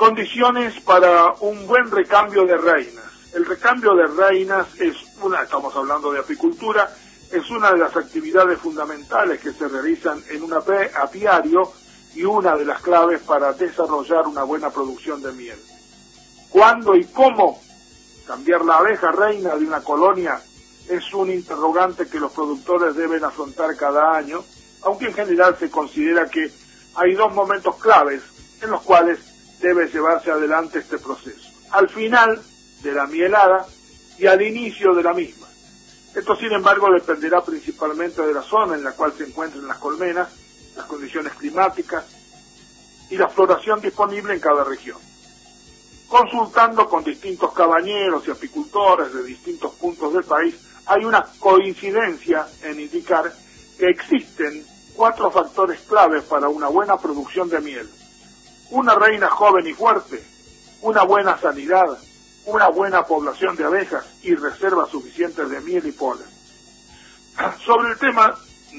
Condiciones para un buen recambio de reinas. El recambio de reinas estamos hablando de apicultura, es una de las actividades fundamentales que se realizan en un apiario y una de las claves para desarrollar una buena producción de miel. ¿Cuándo y cómo cambiar la abeja reina de una colonia? Es un interrogante que los productores deben afrontar cada año, aunque en general se considera que hay dos momentos claves en los cuales debe llevarse adelante este proceso: al final de la mielada y al inicio de la misma. Esto, sin embargo, dependerá principalmente de la zona en la cual se encuentren las colmenas, las condiciones climáticas y la floración disponible en cada región. Consultando con distintos cabañeros y apicultores de distintos puntos del país, hay una coincidencia en indicar que existen 4 factores claves para una buena producción de miel: una reina joven y fuerte, una buena sanidad, una buena población de abejas y reservas suficientes de miel y polen. Sobre el tema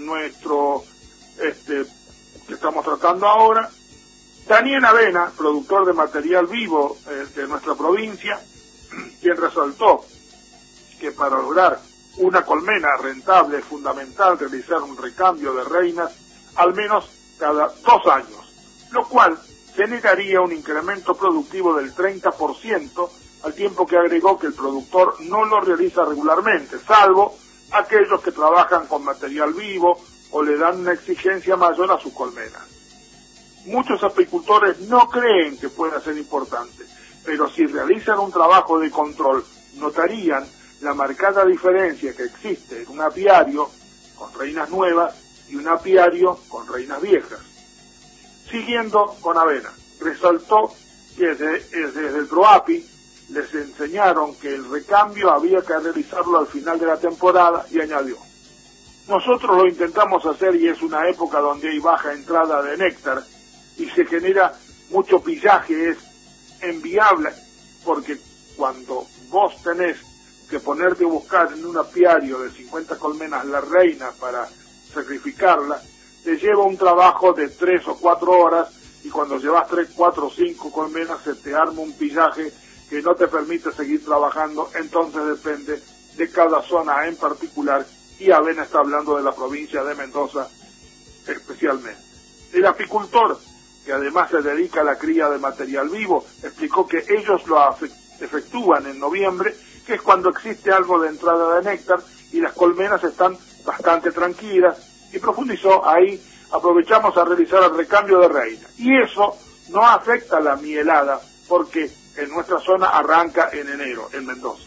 que estamos tratando ahora, Daniel Avena, productor de material vivo de nuestra provincia, quien resaltó que para lograr una colmena rentable es fundamental realizar un recambio de reinas al menos cada 2 años, lo cual generaría un incremento productivo del 30%, al tiempo que agregó que el productor no lo realiza regularmente, salvo aquellos que trabajan con material vivo o le dan una exigencia mayor a sus colmenas. Muchos apicultores no creen que pueda ser importante, pero si realizan un trabajo de control, notarían la marcada diferencia que existe en un apiario con reinas nuevas y un apiario con reinas viejas. Siguiendo con Avena, resaltó que desde el PROAPI les enseñaron que el recambio había que realizarlo al final de la temporada y añadió: nosotros lo intentamos hacer y es una época donde hay baja entrada de néctar y se genera mucho pillaje, es enviable, porque cuando vos tenés que ponerte a buscar en un apiario de 50 colmenas la reina para sacrificarla, te lleva un trabajo de 3 o 4 horas, y cuando llevas 3, 4 o 5 colmenas se te arma un pillaje que no te permite seguir trabajando. Entonces depende de cada zona en particular, y Avena está hablando de la provincia de Mendoza especialmente. El apicultor, que además se dedica a la cría de material vivo, explicó que ellos lo efectúan en noviembre, que es cuando existe algo de entrada de néctar y las colmenas están bastante tranquilas, y profundizó: ahí aprovechamos a realizar el recambio de reina. Y eso no afecta la mielada, porque en nuestra zona arranca en enero, en Mendoza.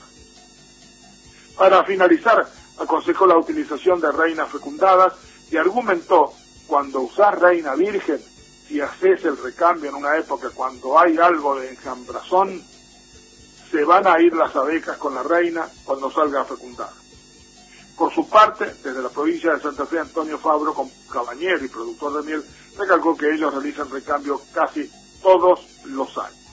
Para finalizar, aconsejó la utilización de reinas fecundadas y argumentó: cuando usás reina virgen, si haces el recambio en una época cuando hay algo de enjambrazón, se van a ir las abejas con la reina cuando salga a fecundar. Por su parte, desde la provincia de Santa Fe, Antonio Fabro, cabañero y productor de miel, recalcó que ellos realizan recambio casi todos los años.